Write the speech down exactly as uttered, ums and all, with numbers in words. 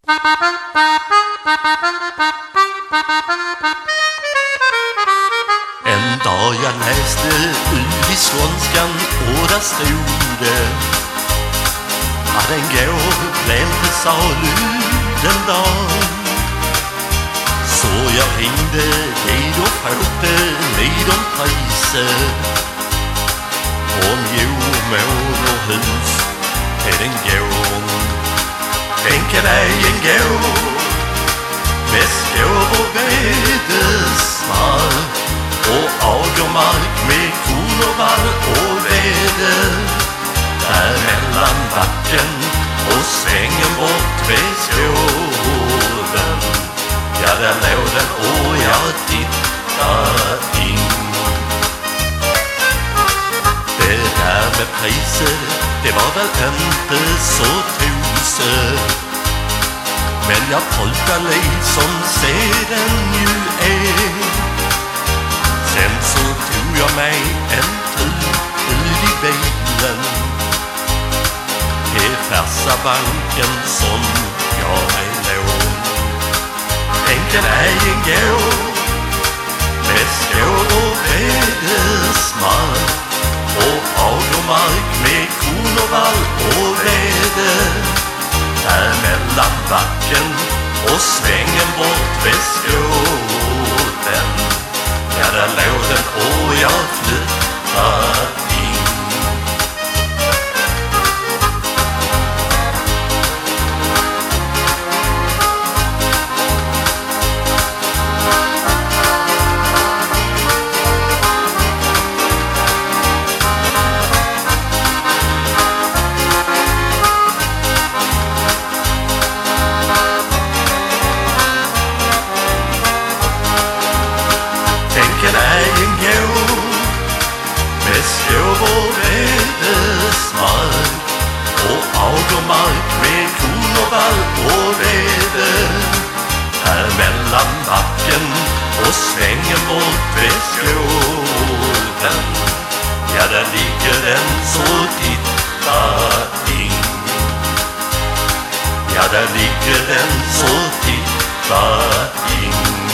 En dag jag läste ut i Skånskan och där stod det att den går blev till salu den dag. Så jag ringde dit och frågade med om priset. Om jordmål och hus är den gång. Tänker dig en gång med skov och vedesmark och agermark med korn och vall och vede. Där mellan backen och svängen bort vid skåven. Ja, där låg den och jag tittade in. Det där med priset, det var väl inte så tuset. Men jag brukar liksom seden ju är. Sen så tog jag mig en tur ut i bilen till Färsa banken som jag mig lån. Tänken är en gå med skål och vedesmark och agermark med korn och vall och vede. Där mellan backen och svängen bort vid skålen. Ja, där låg den och jag flyttade in. Tänken är en gå med skov och vedesmark och agermark med korn och vall och vede. Här mellan backen och svängen bort vid skålen. Ja, där ligger den, så titta in. Ja, där ligger den, så titta in.